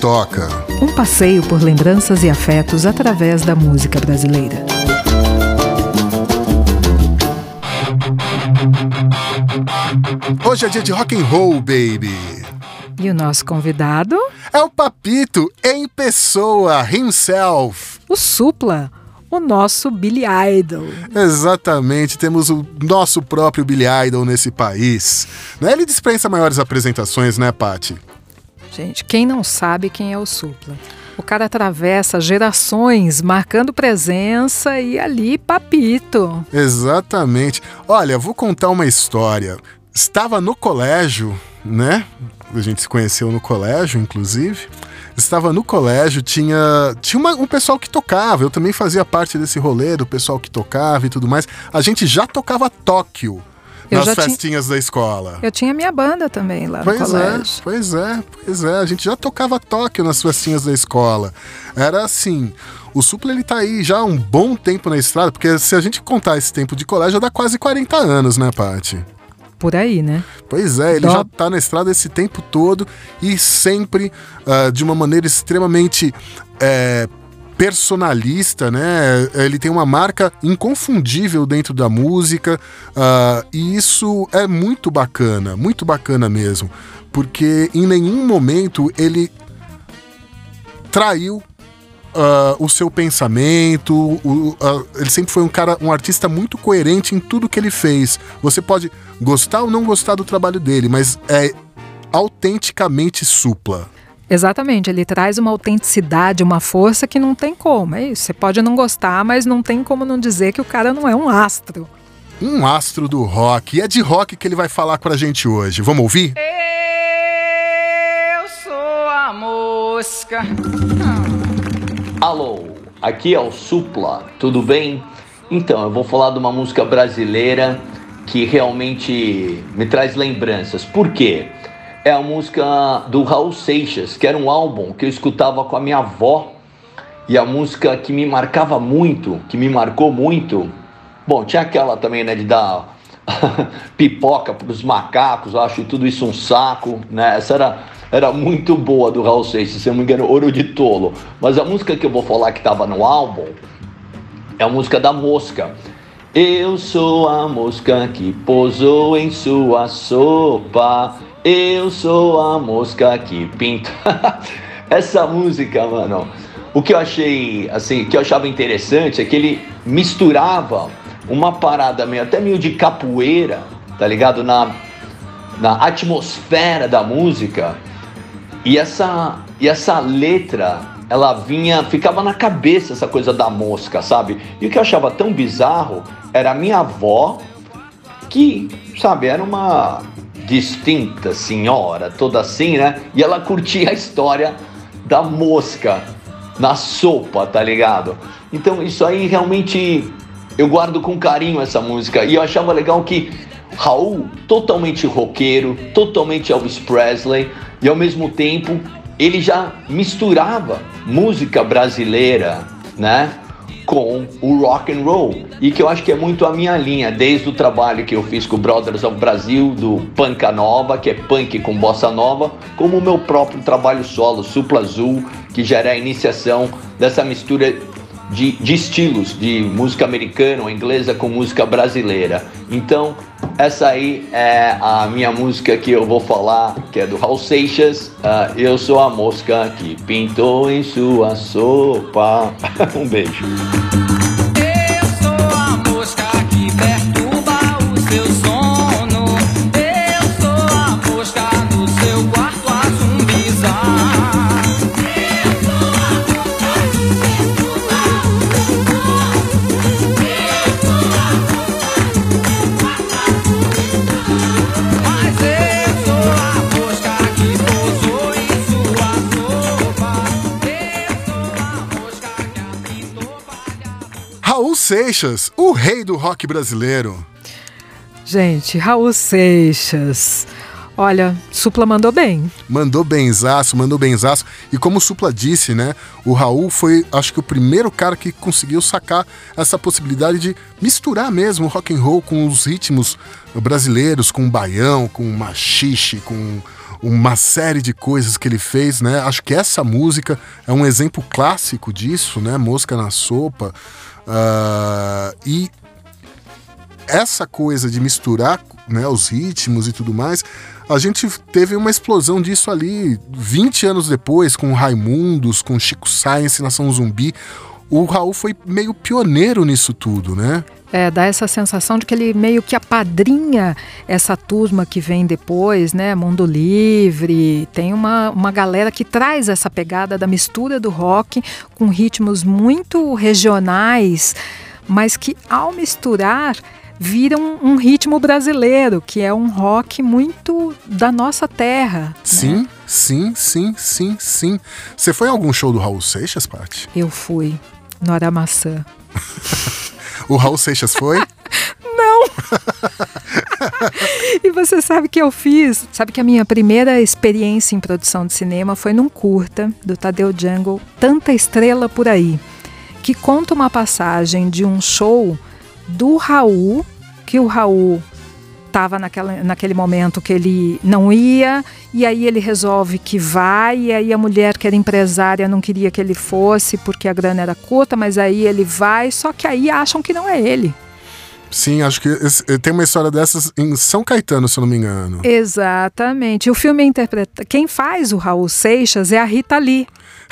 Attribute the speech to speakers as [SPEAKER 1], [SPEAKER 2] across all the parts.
[SPEAKER 1] toca.
[SPEAKER 2] Um passeio por lembranças e afetos através da música brasileira.
[SPEAKER 1] Hoje é dia de rock and roll, baby.
[SPEAKER 2] E o nosso convidado?
[SPEAKER 1] É o Papito em pessoa, himself.
[SPEAKER 2] O Supla, o nosso Billy Idol.
[SPEAKER 1] Exatamente, temos o nosso próprio Billy Idol nesse país. Ele dispensa maiores apresentações, né, Paty?
[SPEAKER 2] Gente, quem não sabe quem é o Supla? O cara atravessa gerações, marcando presença e ali, Papito.
[SPEAKER 1] Exatamente. Olha, vou contar uma história. Estava no colégio, né? A gente se conheceu no colégio, inclusive. Estava no colégio, tinha um pessoal que tocava. Eu também fazia parte desse rolê do pessoal que tocava e tudo mais. A gente já tocava Tóquio nas festinhas da escola.
[SPEAKER 2] Eu tinha minha banda também lá no colégio.
[SPEAKER 1] Pois é. A gente já tocava Tóquio nas festinhas da escola. Era assim, o Supla ele tá aí já há um bom tempo na estrada, porque se a gente contar esse tempo de colégio, dá quase 40 anos, né, Paty?
[SPEAKER 2] Por aí, né?
[SPEAKER 1] Pois é, ele já tá na estrada esse tempo todo e sempre de uma maneira extremamente personalista, né? Ele tem uma marca inconfundível dentro da música e isso é muito bacana mesmo, porque em nenhum momento ele traiu o seu pensamento, ele sempre foi um artista muito coerente em tudo que ele fez. Você pode gostar ou não gostar do trabalho dele, mas é autenticamente Supla.
[SPEAKER 2] Exatamente, ele traz uma autenticidade, uma força que não tem como, é isso. Você pode não gostar, mas não tem como não dizer que o cara não é um astro.
[SPEAKER 1] Um astro do rock, e é de rock que ele vai falar pra gente hoje. Vamos ouvir?
[SPEAKER 3] Eu sou a mosca.
[SPEAKER 4] Alô, aqui é o Supla, tudo bem? Então, eu vou falar de uma música brasileira que realmente me traz lembranças. Por quê? É a música do Raul Seixas, que era um álbum que eu escutava com a minha avó. E a música que me marcava muito, que me marcou muito. Bom, tinha aquela também, né, de dar pipoca pros macacos, eu acho tudo isso um saco, né? Essa era muito boa do Raul Seixas, se eu não me engano, Ouro de Tolo. Mas a música que eu vou falar que estava no álbum é a música da mosca. Eu sou a mosca que pousou em sua sopa. Eu sou a mosca que pinta. Essa música, mano, o que eu achei, assim, que eu achava interessante é que ele misturava uma parada até meio de capoeira, tá ligado? Na atmosfera da música. E essa letra, ela ficava na cabeça, essa coisa da mosca, sabe? E o que eu achava tão bizarro era a minha avó, que, sabe, era uma distinta senhora, toda assim, né? E ela curtia a história da mosca na sopa, tá ligado? Então isso aí realmente eu guardo com carinho essa música. E eu achava legal que Raul, totalmente roqueiro, totalmente Elvis Presley, e ao mesmo tempo ele já misturava música brasileira, né, com o rock and roll, e que eu acho que é muito a minha linha, desde o trabalho que eu fiz com o Brothers of Brasil, do Panca Nova, que é punk com bossa nova, como o meu próprio trabalho solo, Supla Azul, que já era a iniciação dessa mistura de estilos, de música americana ou inglesa com música brasileira. Então, essa aí é a minha música que eu vou falar, que é do Raul Seixas. Eu sou a mosca que pintou em sua sopa. Um beijo.
[SPEAKER 3] Eu sou a mosca que perturba o seu sono. Eu sou a mosca no seu quarto a zumbizar.
[SPEAKER 1] Raul Seixas, o rei do rock brasileiro.
[SPEAKER 2] Gente, Raul Seixas. Olha, Supla mandou bem.
[SPEAKER 1] Mandou benzaço. E como o Supla disse, né? O Raul foi, acho que, o primeiro cara que conseguiu sacar essa possibilidade de misturar mesmo o rock and roll com os ritmos brasileiros, com o baião, com o machixe, com uma série de coisas que ele fez, né? Acho que essa música é um exemplo clássico disso, né? Mosca na Sopa. E essa coisa de misturar, né, os ritmos e tudo mais, a gente teve uma explosão disso ali 20 anos depois, com Raimundos, com Chico Science, Nação Zumbi. O Raul foi meio pioneiro nisso tudo, né?
[SPEAKER 2] Dá essa sensação de que ele meio que apadrinha essa turma que vem depois, né? Mundo Livre, tem uma galera que traz essa pegada da mistura do rock com ritmos muito regionais, mas que ao misturar vira um ritmo brasileiro, que é um rock muito da nossa terra.
[SPEAKER 1] Sim,
[SPEAKER 2] né?
[SPEAKER 1] sim. Você foi a algum show do Raul Seixas, Paty?
[SPEAKER 2] Eu fui, no Aramaçã.
[SPEAKER 1] O Raul Seixas foi?
[SPEAKER 2] Não! E você sabe que eu fiz? Sabe que a minha primeira experiência em produção de cinema foi num curta do Tadeu Jungle, Tanta Estrela Por Aí, que conta uma passagem de um show do Raul, que o Raul estava naquele momento que ele não ia, e aí ele resolve que vai, e aí a mulher que era empresária não queria que ele fosse porque a grana era curta, mas aí ele vai, só que aí acham que não é ele.
[SPEAKER 1] Sim, acho que tem uma história dessas em São Caetano, se eu não me engano.
[SPEAKER 2] Exatamente. O filme interpreta... Quem faz o Raul Seixas é a Rita Lee.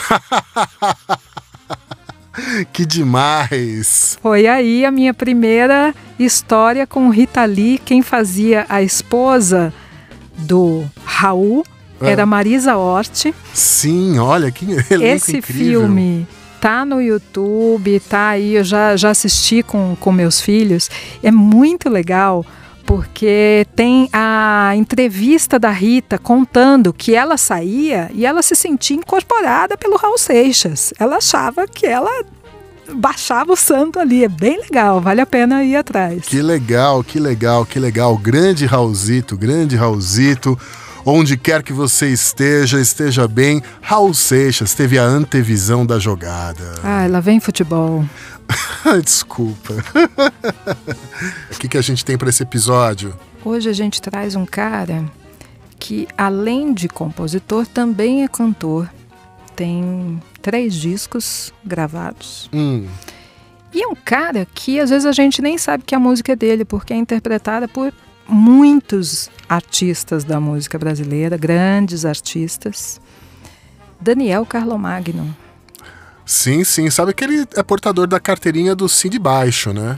[SPEAKER 1] Que demais!
[SPEAKER 2] Foi aí a minha primeira história com Rita Lee. Quem fazia a esposa do Raul era Marisa Hort.
[SPEAKER 1] Sim, olha que elenco
[SPEAKER 2] Esse
[SPEAKER 1] incrível.
[SPEAKER 2] filme tá no YouTube, tá aí, eu já assisti com meus filhos. É muito legal, porque tem a entrevista da Rita contando que ela saía e ela se sentia incorporada pelo Raul Seixas. Ela achava que ela baixava o santo ali. É bem legal, vale a pena ir atrás.
[SPEAKER 1] Que legal. Grande Raulzito. Onde quer que você esteja bem. Raul Seixas teve a antevisão da jogada.
[SPEAKER 2] Lá vem futebol.
[SPEAKER 1] Desculpa. O que a gente tem para esse episódio?
[SPEAKER 2] Hoje a gente traz um cara que, além de compositor, também é cantor. Tem 3 discos gravados. E é um cara que às vezes a gente nem sabe que a música é dele, porque é interpretada por muitos artistas da música brasileira, grandes artistas. Daniel Carlomagno.
[SPEAKER 1] Sim. Sabe que ele é portador da carteirinha do Sim de Baixo, né?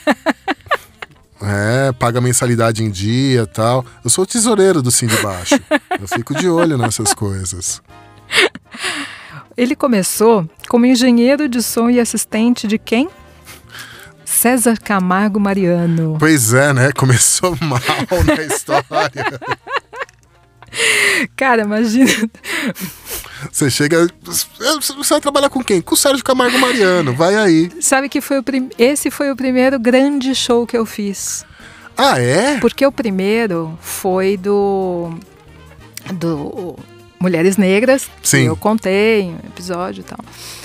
[SPEAKER 1] Paga mensalidade em dia e tal. Eu sou o tesoureiro do Sim de Baixo. Eu fico de olho nessas coisas.
[SPEAKER 2] Ele começou como engenheiro de som e assistente de quem? César Camargo Mariano. Pois
[SPEAKER 1] é, né? Começou mal na história.
[SPEAKER 2] Cara, imagina.
[SPEAKER 1] Você chega... Você vai trabalhar com quem? Com o Sérgio Camargo Mariano. Vai aí.
[SPEAKER 2] Sabe que esse foi o primeiro grande show que eu fiz.
[SPEAKER 1] Ah, é?
[SPEAKER 2] Porque o primeiro foi do Mulheres Negras.
[SPEAKER 1] Sim.
[SPEAKER 2] Que eu contei em um episódio e tal.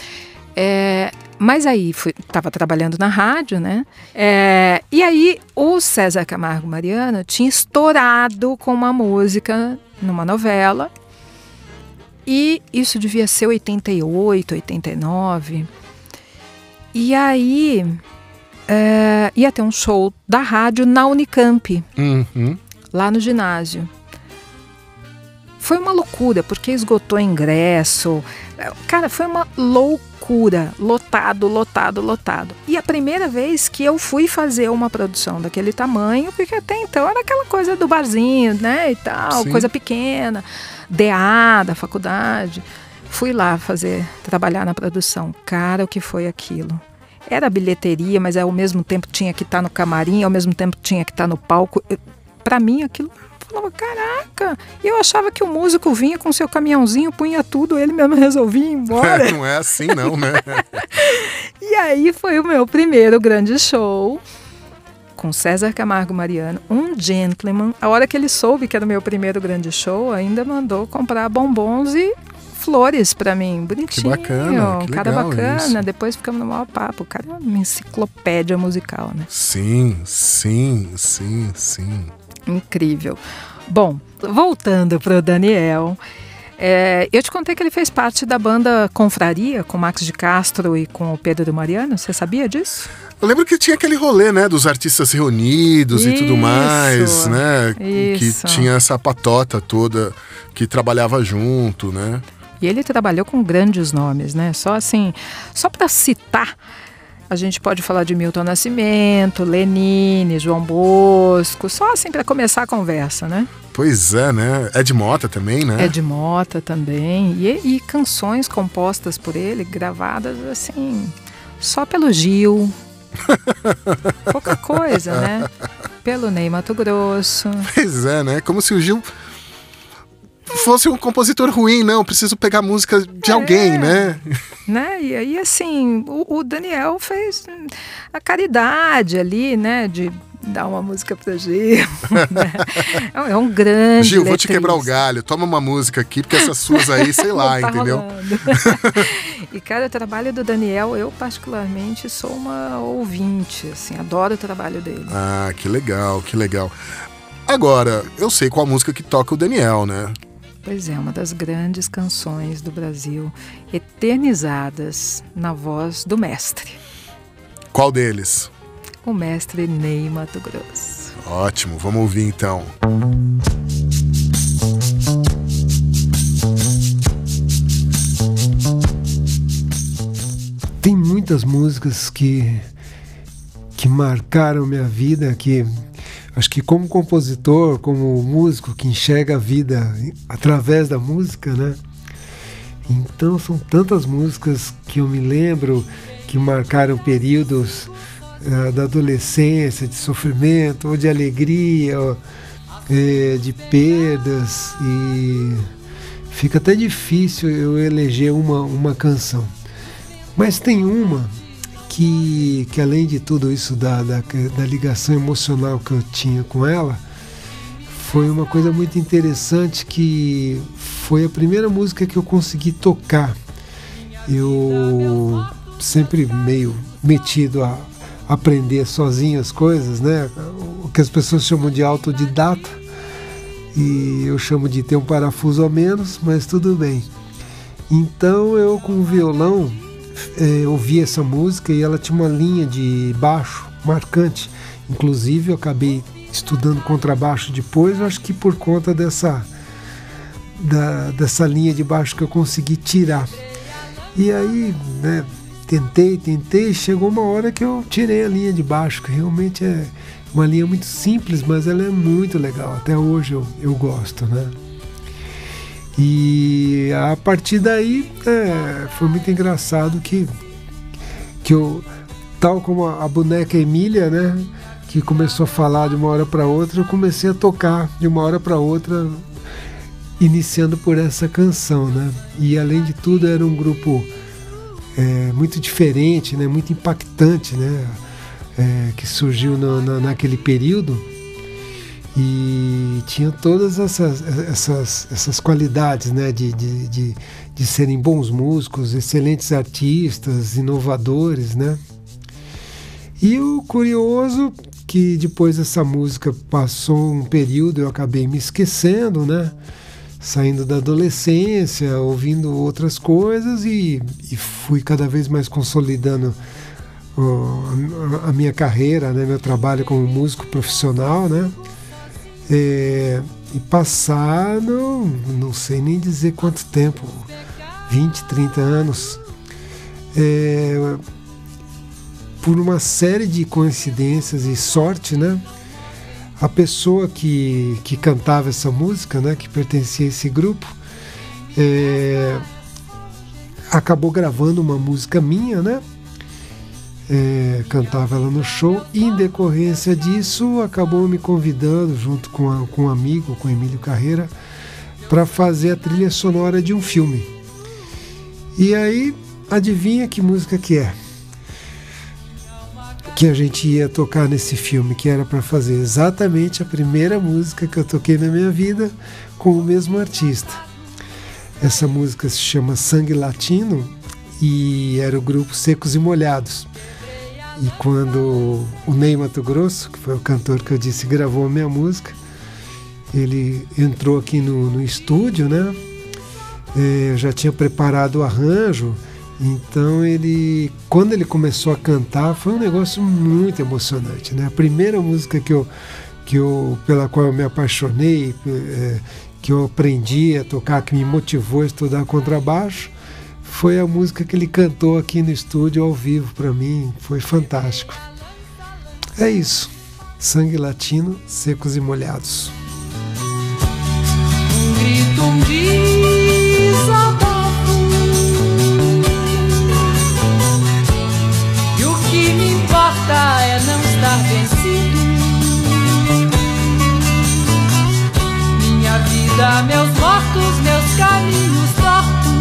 [SPEAKER 2] Mas aí estava trabalhando na rádio, né? E aí o César Camargo Mariano tinha estourado com uma música numa novela. E isso devia ser 88, 89. E aí ia ter um show da rádio na Unicamp, lá no ginásio. Foi uma loucura, porque esgotou ingresso. Cara, foi uma loucura. Lotado. E a primeira vez que eu fui fazer uma produção daquele tamanho, porque até então era aquela coisa do barzinho, né, e tal,
[SPEAKER 1] Sim.
[SPEAKER 2] coisa pequena, DA da faculdade. Fui lá trabalhar na produção. Cara, o que foi aquilo? Era bilheteria, mas ao mesmo tempo tinha que estar no camarim, ao mesmo tempo tinha que estar no palco. Pra mim, aquilo... falava, caraca, eu achava que o músico vinha com seu caminhãozinho, punha tudo, ele mesmo resolvia ir embora.
[SPEAKER 1] Não é assim não, né?
[SPEAKER 2] E aí foi o meu primeiro grande show com César Camargo Mariano, um gentleman. A hora que ele soube que era o meu primeiro grande show, ainda mandou comprar bombons e flores pra mim, bonitinho.
[SPEAKER 1] Que bacana, que
[SPEAKER 2] cara
[SPEAKER 1] legal
[SPEAKER 2] bacana,
[SPEAKER 1] isso.
[SPEAKER 2] Depois ficamos no maior papo. O cara é uma enciclopédia musical, né?
[SPEAKER 1] Sim.
[SPEAKER 2] Incrível. Bom, voltando para o Daniel, eu te contei que ele fez parte da banda Confraria, com Max de Castro e com o Pedro Mariano. Você sabia disso?
[SPEAKER 1] Eu lembro que tinha aquele rolê, né, dos artistas reunidos e tudo mais, né?
[SPEAKER 2] Isso.
[SPEAKER 1] Que tinha essa patota toda que trabalhava junto, né?
[SPEAKER 2] E ele trabalhou com grandes nomes, né? Só assim, só para citar, a gente pode falar de Milton Nascimento, Lenine, João Bosco, só assim para começar a conversa, né?
[SPEAKER 1] Pois é, né? Ed Mota também, né?
[SPEAKER 2] Ed Mota também. E canções compostas por ele, gravadas assim, só pelo Gil. Pouca coisa, né? Pelo Ney Matogrosso.
[SPEAKER 1] Pois é, né? Como se o Gil fosse um compositor ruim, não. Preciso pegar música de alguém, né?
[SPEAKER 2] E aí, assim, o Daniel fez a caridade ali, né? De dar uma música pra Gil. Né? É um grande
[SPEAKER 1] Gil, vou te
[SPEAKER 2] letrista.
[SPEAKER 1] quebrar o galho. Toma uma música aqui, porque essas suas aí, sei lá,
[SPEAKER 2] Tá
[SPEAKER 1] entendeu?
[SPEAKER 2] rolando. E, cara, o trabalho do Daniel, eu particularmente sou uma ouvinte, assim, adoro o trabalho dele.
[SPEAKER 1] Ah, que legal, que legal. Agora, eu sei qual música que toca o Daniel, né?
[SPEAKER 2] Pois é, uma das grandes canções do Brasil, eternizadas na voz do mestre.
[SPEAKER 1] Qual deles?
[SPEAKER 2] O mestre Ney Matogrosso.
[SPEAKER 1] Ótimo, vamos ouvir então.
[SPEAKER 5] Tem muitas músicas que marcaram minha vida, que acho que como compositor, como músico que enxerga a vida através da música, né? Então são tantas músicas que eu me lembro que marcaram períodos da adolescência, de sofrimento, ou de alegria, ou, de perdas, e fica até difícil eu eleger uma canção. Mas tem uma que além de tudo isso da ligação emocional que eu tinha com ela, foi uma coisa muito interessante, que foi a primeira música que eu consegui tocar. Eu sempre meio metido a aprender sozinho as coisas, né? O que as pessoas chamam de autodidata, e eu chamo de ter um parafuso a menos, mas tudo bem. Então eu, com o violão, ouvi essa música, e ela tinha uma linha de baixo marcante. Inclusive eu acabei estudando contrabaixo depois, eu acho que por conta dessa linha de baixo que eu consegui tirar. E aí, né, tentei, chegou uma hora que eu tirei a linha de baixo, que realmente é uma linha muito simples, mas ela é muito legal, até hoje eu gosto, né? E a partir daí foi muito engraçado que eu, tal como a boneca Emília, né, que começou a falar de uma hora para outra, eu comecei a tocar de uma hora para outra, iniciando por essa canção, né? E além de tudo era um grupo muito diferente, né, muito impactante, né, que surgiu naquele período. E tinha todas essas qualidades, né, de serem bons músicos, excelentes artistas, inovadores, né? E o curioso que depois essa música passou um período, eu acabei me esquecendo, né? Saindo da adolescência, ouvindo outras coisas, e fui cada vez mais consolidando a minha carreira, né, meu trabalho como músico profissional, né? E passado, não sei nem dizer quanto tempo, 20, 30 anos, por uma série de coincidências e sorte, né, a pessoa que cantava essa música, né, que pertencia a esse grupo, acabou gravando uma música minha, né? Cantava ela no show, e em decorrência disso acabou me convidando, junto com um amigo, com Emílio Carreira, para fazer a trilha sonora de um filme. E aí, adivinha que música que é? Que a gente ia tocar nesse filme, que era para fazer exatamente a primeira música que eu toquei na minha vida com o mesmo artista. Essa música se chama Sangue Latino, e era o grupo Secos e Molhados. E quando o Ney Matogrosso, que foi o cantor que eu disse, gravou a minha música, ele entrou aqui no estúdio, né? Eu já tinha preparado o arranjo, então quando ele começou a cantar, foi um negócio muito emocionante, né? A primeira música pela qual eu me apaixonei, que eu aprendi a tocar, que me motivou a estudar contrabaixo, foi a música que ele cantou aqui no estúdio ao vivo para mim. Foi fantástico. É isso. Sangue Latino, Secos e Molhados.
[SPEAKER 3] Um grito, um desabafo, e o que me importa é não estar vencido. Minha vida, meus mortos, meus caminhos tortos,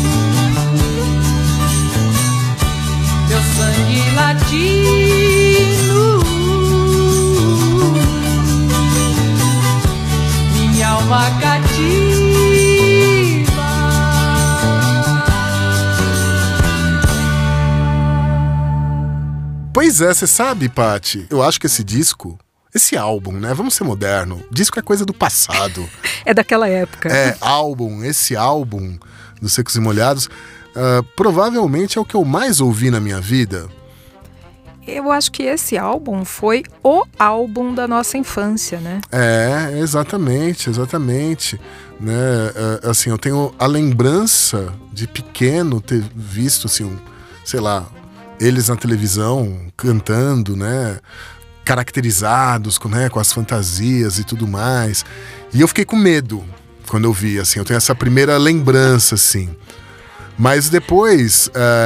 [SPEAKER 3] meu sangue latino, minha alma cativa.
[SPEAKER 1] Pois é, você sabe, Paty, eu acho que esse álbum, né? Vamos ser moderno. Disco é coisa do passado.
[SPEAKER 2] É daquela época.
[SPEAKER 1] Esse álbum dos Secos e Molhados, provavelmente é o que eu mais ouvi na minha vida.
[SPEAKER 2] Eu acho que esse álbum foi o álbum da nossa infância, né?
[SPEAKER 1] Exatamente. Né? Assim, eu tenho a lembrança de pequeno ter visto, assim, sei lá, eles na televisão cantando, né? Caracterizados com as fantasias e tudo mais. E eu fiquei com medo quando eu vi, assim, eu tenho essa primeira lembrança, assim. Mas depois,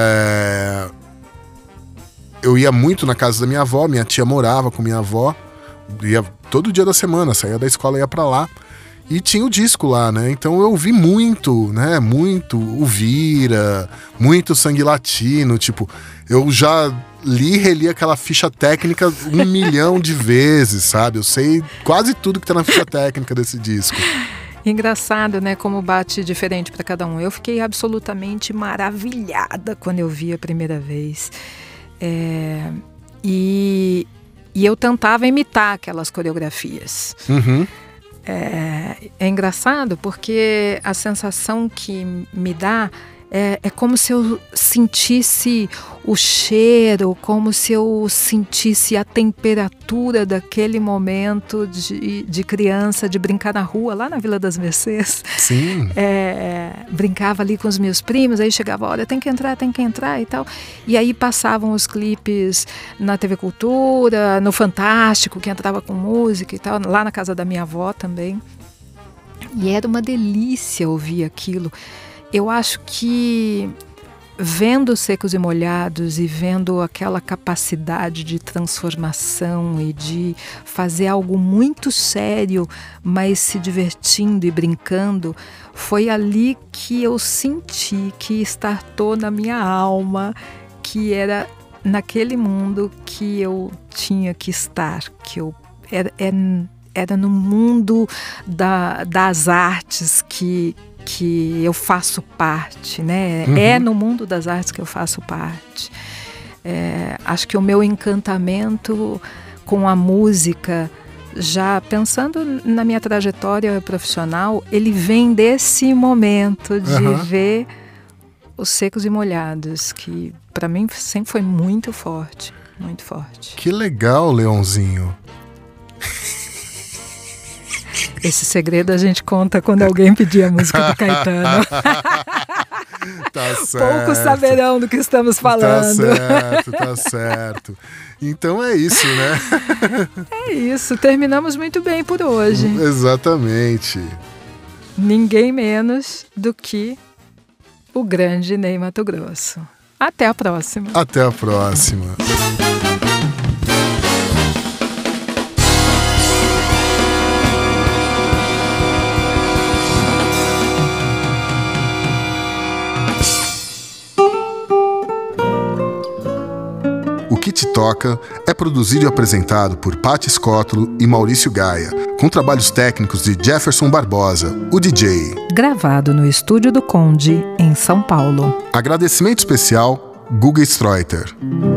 [SPEAKER 1] eu ia muito na casa da minha avó, minha tia morava com minha avó, ia todo dia da semana, saía da escola e ia pra lá. E tinha o disco lá, né? Então eu ouvi muito, né? Muito o Vira, muito Sangue Latino, tipo, eu já li e reli aquela ficha técnica 1 milhão de vezes, sabe? Eu sei quase tudo que tá na ficha técnica desse disco.
[SPEAKER 2] Engraçado, né? Como bate diferente para cada um. Eu fiquei absolutamente maravilhada quando eu vi a primeira vez. E eu tentava imitar aquelas coreografias.
[SPEAKER 1] Uhum.
[SPEAKER 2] É engraçado porque a sensação que me dá é como se eu sentisse o cheiro, como se eu sentisse a temperatura daquele momento de criança, de brincar na rua, lá na Vila das Mercês.
[SPEAKER 1] Sim.
[SPEAKER 2] Brincava ali com os meus primos, aí chegava a hora, tem que entrar e tal. E aí passavam os clipes na TV Cultura, no Fantástico, que entrava com música e tal, lá na casa da minha avó também. E era uma delícia ouvir aquilo. Eu acho que vendo Secos e Molhados e vendo aquela capacidade de transformação e de fazer algo muito sério, mas se divertindo e brincando, foi ali que eu senti que startou na minha alma, que era naquele mundo que eu tinha que estar, que eu era no mundo das artes que eu faço parte, né? Uhum. É no mundo das artes que eu faço parte. Acho que o meu encantamento com a música, já pensando na minha trajetória profissional, ele vem desse momento de ver os Secos e Molhados, que para mim sempre foi muito forte, muito forte.
[SPEAKER 1] Que legal, Leãozinho.
[SPEAKER 2] Esse segredo a gente conta quando alguém pedir a música do Caetano.
[SPEAKER 1] Tá certo.
[SPEAKER 2] Poucos saberão do que estamos falando.
[SPEAKER 1] Tá certo. Então é isso, né?
[SPEAKER 2] É isso, terminamos muito bem por hoje.
[SPEAKER 1] Exatamente.
[SPEAKER 2] Ninguém menos do que o grande Ney Matogrosso. Até a próxima.
[SPEAKER 1] Até a próxima. O Que Te Toca é produzido e apresentado por Paty Scótolo e Maurício Gaia, com trabalhos técnicos de Jefferson Barbosa, o DJ.
[SPEAKER 2] Gravado no Estúdio do Conde, em São Paulo.
[SPEAKER 1] Agradecimento especial, Guga Streuter.